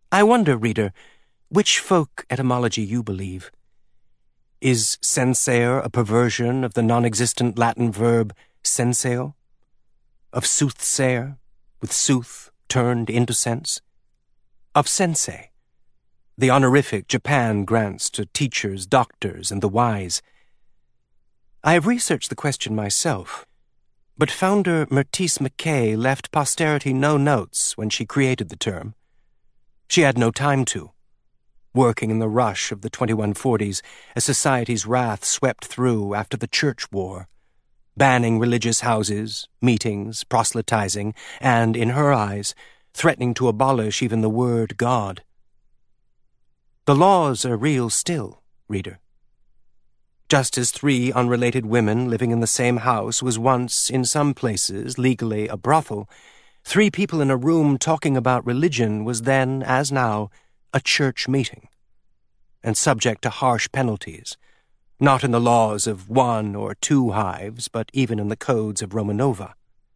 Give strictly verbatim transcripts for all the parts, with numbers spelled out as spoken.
I wonder, reader, which folk etymology you believe. Is sensaer a perversion of the non-existent Latin verb senseo? Of soothsayer, with sooth turned into sense? Of sensei, the honorific Japan grants to teachers, doctors, and the wise? I have researched the question myself, but founder Myrtice Mackay left posterity no notes when she created the term. She had no time to. Working in the rush of the twenty-one forties as society's wrath swept through after the church war, banning religious houses, meetings, proselytizing, and, in her eyes, threatening to abolish even the word God. The laws are real still, reader. Just as three unrelated women living in the same house was once, in some places, legally a brothel, three people in a room talking about religion was then, as now, a church meeting, and subject to harsh penalties, not in the laws of one or two hives, but even in the codes of Romanova.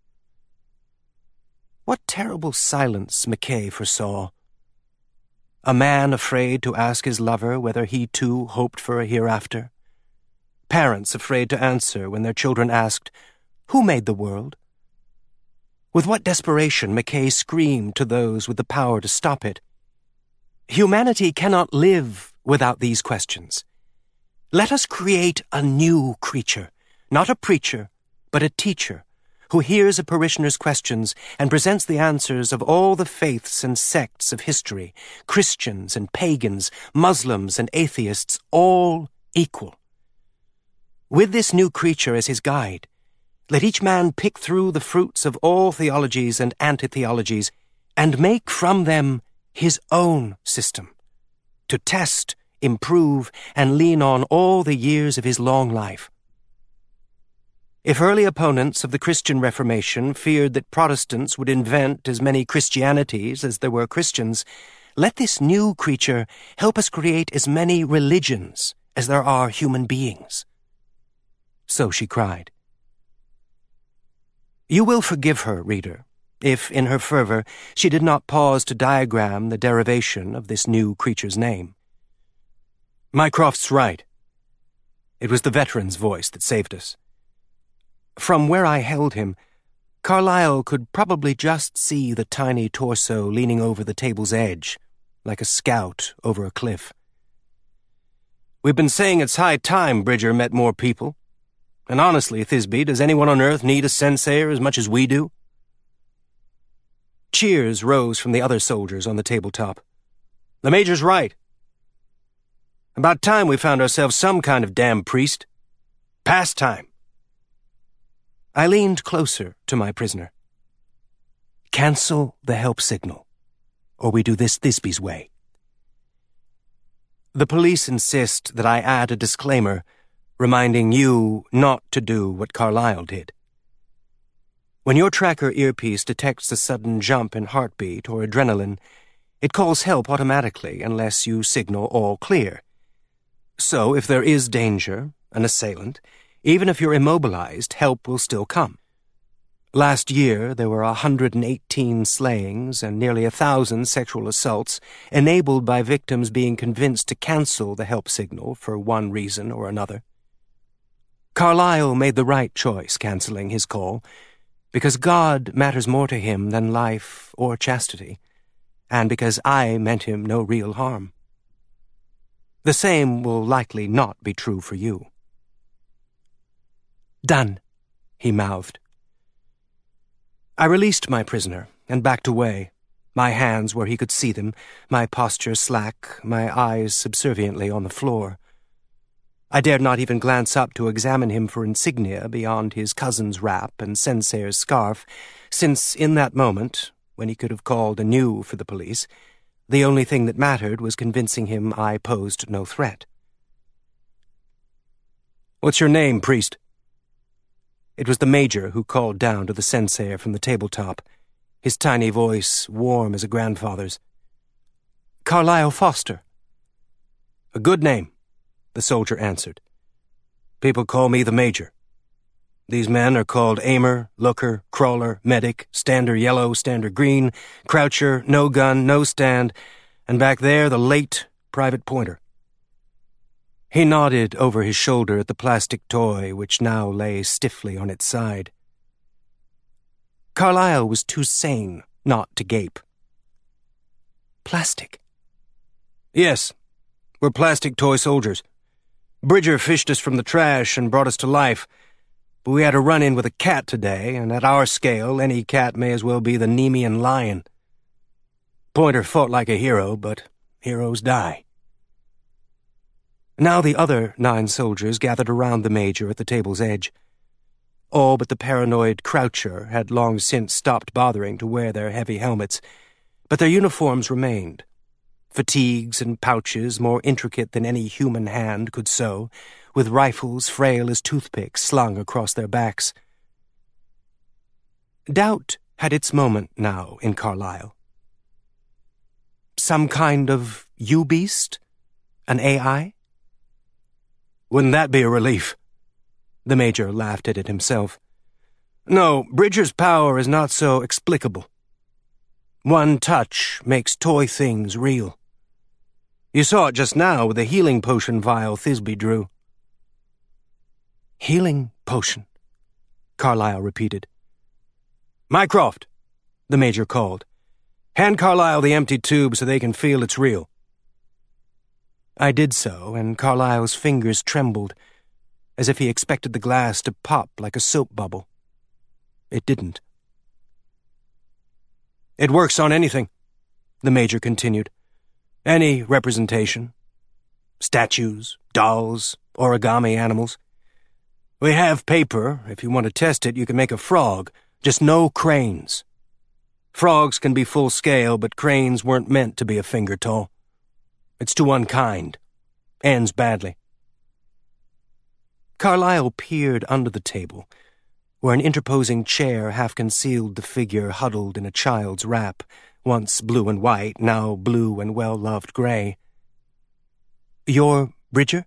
What terrible silence Mackay foresaw. A man afraid to ask his lover whether he too hoped for a hereafter. Parents afraid to answer when their children asked, "Who made the world?" With what desperation Mackay screamed to those with the power to stop it. Humanity cannot live without these questions. Let us create a new creature, not a preacher, but a teacher, who hears a parishioner's questions and presents the answers of all the faiths and sects of history, Christians and pagans, Muslims and atheists, all equal. With this new creature as his guide, let each man pick through the fruits of all theologies and anti-theologies and make from them his own system, to test, improve, and lean on all the years of his long life. If early opponents of the Christian Reformation feared that Protestants would invent as many Christianities as there were Christians, let this new creature help us create as many religions as there are human beings. So she cried. You will forgive her, reader, if, in her fervor, she did not pause to diagram the derivation of this new creature's name. Mycroft's right. It was the veteran's voice that saved us. From where I held him, Carlyle could probably just see the tiny torso leaning over the table's edge, like a scout over a cliff. We've been saying it's high time Bridger met more people. And honestly, Thisbe, does anyone on earth need a sensayer as much as we do? Cheers rose from the other soldiers on the tabletop. The Major's right. About time we found ourselves some kind of damn priest. Past time. I leaned closer to my prisoner. Cancel the help signal, or we do this Thisbe's way. The police insist that I add a disclaimer reminding you not to do what Carlyle did. When your tracker earpiece detects a sudden jump in heartbeat or adrenaline, it calls help automatically unless you signal all clear. So if there is danger, an assailant, even if you're immobilized, help will still come. Last year, there were one hundred eighteen slayings and nearly a thousand sexual assaults enabled by victims being convinced to cancel the help signal for one reason or another. Carlyle made the right choice canceling his call, because God matters more to him than life or chastity, and because I meant him no real harm. The same will likely not be true for you. Done, he mouthed. I released my prisoner and backed away, my hands where he could see them, my posture slack, my eyes subserviently on the floor. I dared not even glance up to examine him for insignia beyond his cousin's wrap and sensei's scarf, since in that moment, when he could have called anew for the police, the only thing that mattered was convincing him I posed no threat. What's your name, priest? It was the Major who called down to the sensei from the tabletop, his tiny voice warm as a grandfather's. Carlyle Foster. A good name, the soldier answered. People call me the Major. These men are called aimer, looker, crawler, medic, stander yellow, stander green, croucher, no gun, no stand, and back there the late Private Pointer. He nodded over his shoulder at the plastic toy which now lay stiffly on its side. Carlyle was too sane not to gape. Plastic? Yes, we're plastic toy soldiers. Bridger fished us from the trash and brought us to life, but we had a run-in with a cat today, and at our scale, any cat may as well be the Nemean lion. Pointer fought like a hero, but heroes die. Now the other nine soldiers gathered around the Major at the table's edge. All but the paranoid Croucher had long since stopped bothering to wear their heavy helmets, but their uniforms remained. Fatigues and pouches more intricate than any human hand could sew, with rifles frail as toothpicks slung across their backs. Doubt had its moment now in Carlyle. Some kind of U-beast? An A I? Wouldn't that be a relief? The Major laughed at it himself. No, Bridger's power is not so explicable. One touch makes toy things real. You saw it just now with the healing potion vial Thisbe drew. Healing potion, Carlyle repeated. Mycroft, the Major called. Hand Carlyle the empty tube so they can feel it's real. I did so, and Carlyle's fingers trembled, as if he expected the glass to pop like a soap bubble. It didn't. It works on anything, the Major continued. Any representation. Statues, dolls, origami animals. We have paper. If you want to test it, you can make a frog. Just no cranes. Frogs can be full scale, but cranes weren't meant to be a finger tall. It's too unkind. Ends badly. Carlyle peered under the table, where an interposing chair half concealed the figure huddled in a child's wrap, once blue and white, now blue and well-loved gray. You're Bridger?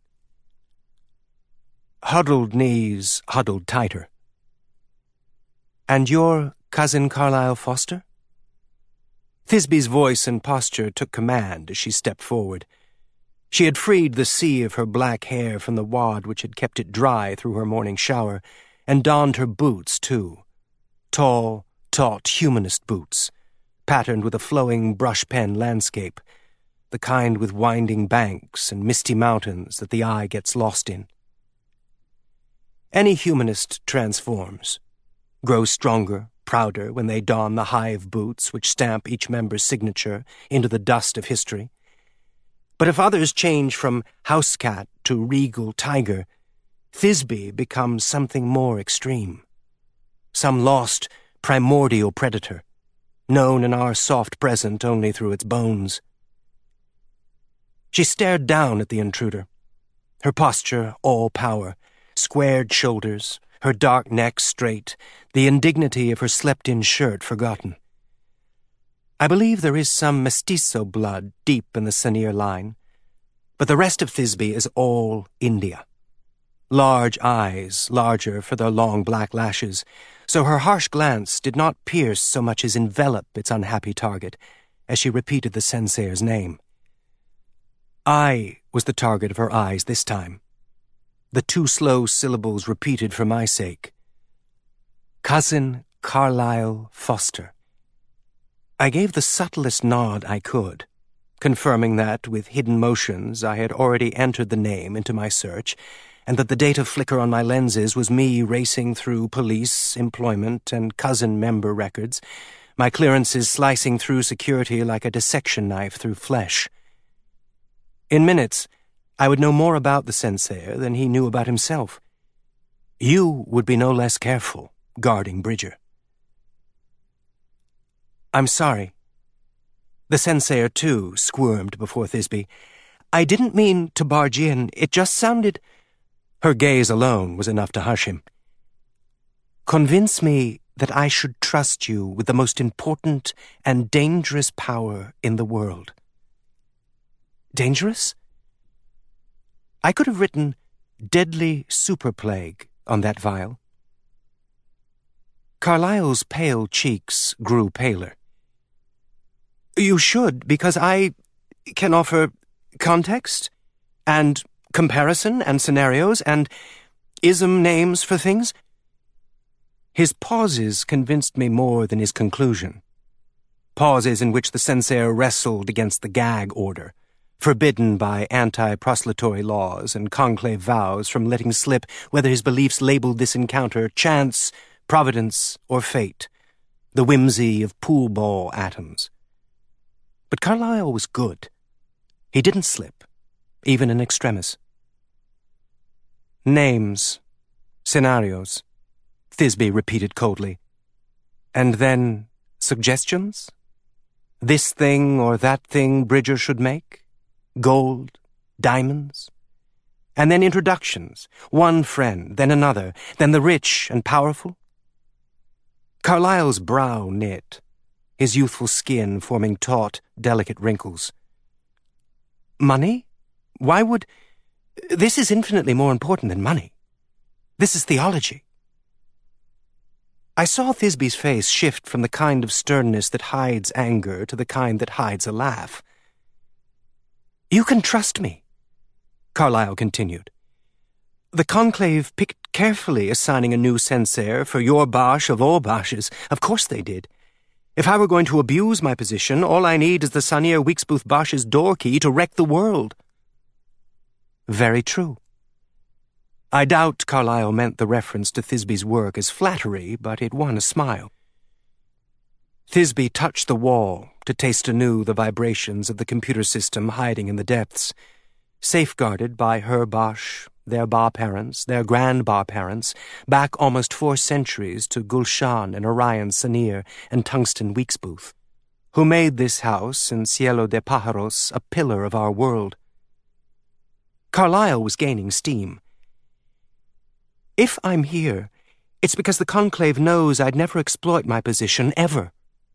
Huddled knees huddled tighter. And you're Cousin Carlyle Foster? Thisbe's voice and posture took command as she stepped forward. She had freed the sea of her black hair from the wad which had kept it dry through her morning shower, and donned her boots, too. Tall, taut humanist boots, patterned with a flowing brush-pen landscape, the kind with winding banks and misty mountains that the eye gets lost in. Any humanist transforms, grows stronger, prouder when they don the hive boots which stamp each member's signature into the dust of history. But if others change from house cat to regal tiger, Thisbe becomes something more extreme. Some lost, primordial predator, known in our soft present only through its bones. She stared down at the intruder, her posture all power, squared shoulders, her dark neck straight, the indignity of her slept-in shirt forgotten. I believe there is some mestizo blood deep in the Senior line, but the rest of Thisbe is all India. Large eyes, larger for their long black lashes, so her harsh glance did not pierce so much as envelop its unhappy target, as she repeated the Sensei's name. I was the target of her eyes this time. The two slow syllables repeated for my sake. Cousin Carlyle Foster. I gave the subtlest nod I could, confirming that, with hidden motions, I had already entered the name into my search, and that the data flicker on my lenses was me racing through police, employment, and cousin member records, my clearances slicing through security like a dissection knife through flesh. In minutes, I would know more about the Sensei than he knew about himself. You would be no less careful, guarding Bridger. I'm sorry. The Sensei, too, squirmed before Thisbe. I didn't mean to barge in. It just sounded... Her gaze alone was enough to hush him. Convince me that I should trust you with the most important and dangerous power in the world. Dangerous? I could have written deadly super plague on that vial. Carlyle's pale cheeks grew paler. You should, because I... can offer context and comparison and scenarios and ism names for things. His pauses convinced me more than his conclusion. Pauses in which the Sensei wrestled against the gag order, forbidden by anti-proselytory laws and conclave vows from letting slip whether his beliefs labeled this encounter chance, providence, or fate, the whimsy of pool ball atoms. But Carlyle was good. He didn't slip, even in extremis. Names, scenarios, Thisbe repeated coldly. And then suggestions? This thing or that thing Bridger should make? Gold, diamonds? And then introductions, one friend, then another, then the rich and powerful? Carlyle's brow knit, his youthful skin forming taut, delicate wrinkles. Money? Why would... This is infinitely more important than money. This is theology. I saw Thisbe's face shift from the kind of sternness that hides anger to the kind that hides a laugh. You can trust me, Carlyle continued. The conclave picked carefully assigning a new Sensei for your Bosch of all Bosches. Of course they did. If I were going to abuse my position, all I need is the Sanier Wieksbooth Bosch's door key to wreck the world. Very true. I doubt Carlyle meant the reference to Thisbe's work as flattery, but it won a smile. Thisbe touched the wall to taste anew the vibrations of the computer system hiding in the depths, safeguarded by her Bosch, their Ba parents, their grand-Ba parents, back almost four centuries to Gulshan and Orion Sanier and Tungsten Wieksbooth, who made this house in Cielo de Pájaros a pillar of our world. Carlyle was gaining steam. If I'm here, it's because the conclave knows I'd never exploit my position, ever.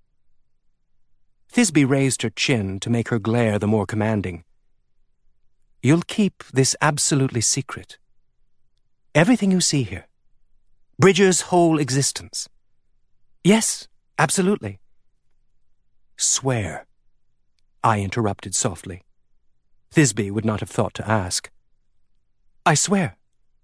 Thisbe raised her chin to make her glare the more commanding. You'll keep this absolutely secret. Everything you see here. Bridger's whole existence. Yes, absolutely. Swear, I interrupted softly. Thisbe would not have thought to ask. I swear.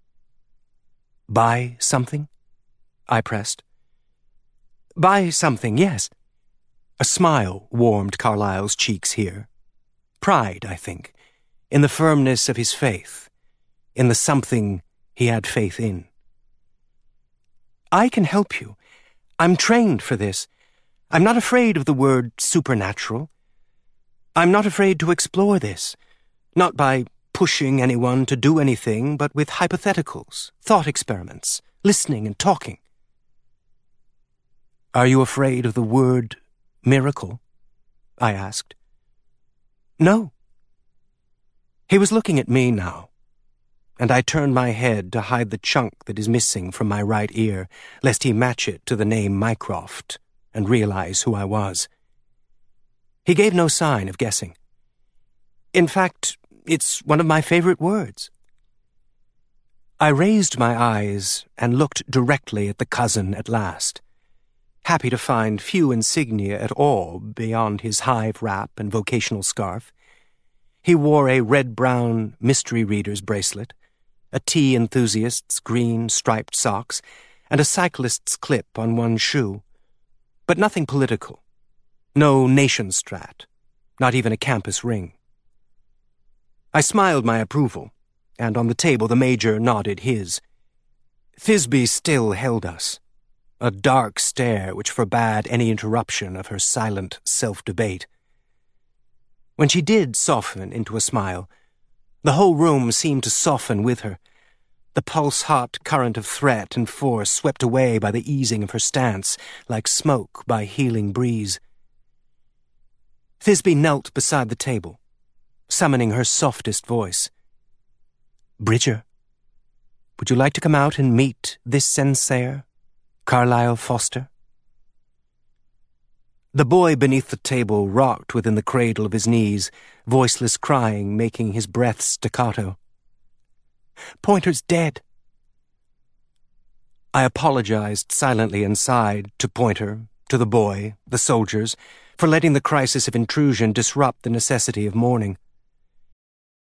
Buy something? I pressed. Buy something, yes. A smile warmed Carlyle's cheeks here. Pride, I think, in the firmness of his faith, in the something he had faith in. I can help you. I'm trained for this. I'm not afraid of the word supernatural. I'm not afraid to explore this, not by pushing anyone to do anything, but with hypotheticals, thought experiments, listening and talking. Are you afraid of the word miracle? I asked. No. He was looking at me now, and I turned my head to hide the chunk that is missing from my right ear, lest he match it to the name Mycroft and realize who I was. He gave no sign of guessing. In fact, it's one of my favorite words. I raised my eyes and looked directly at the cousin at last, happy to find few insignia at all beyond his hive wrap and vocational scarf. He wore a red-brown mystery reader's bracelet, a tea enthusiast's green striped socks, and a cyclist's clip on one shoe, but nothing political, no nation strat, not even a campus ring. I smiled my approval, and on the table the Major nodded his. Thisbe still held us, a dark stare which forbade any interruption of her silent self-debate. When she did soften into a smile, the whole room seemed to soften with her. The pulse-hot current of threat and force swept away by the easing of her stance, like smoke by healing breeze. Thisbe knelt beside the table, summoning her softest voice. Bridger, would you like to come out and meet this Sensei, Carlyle Foster? The boy beneath the table rocked within the cradle of his knees, voiceless crying making his breath staccato. Pointer's dead. I apologized silently and sighed to Pointer, to the boy, the soldiers, for letting the crisis of intrusion disrupt the necessity of mourning.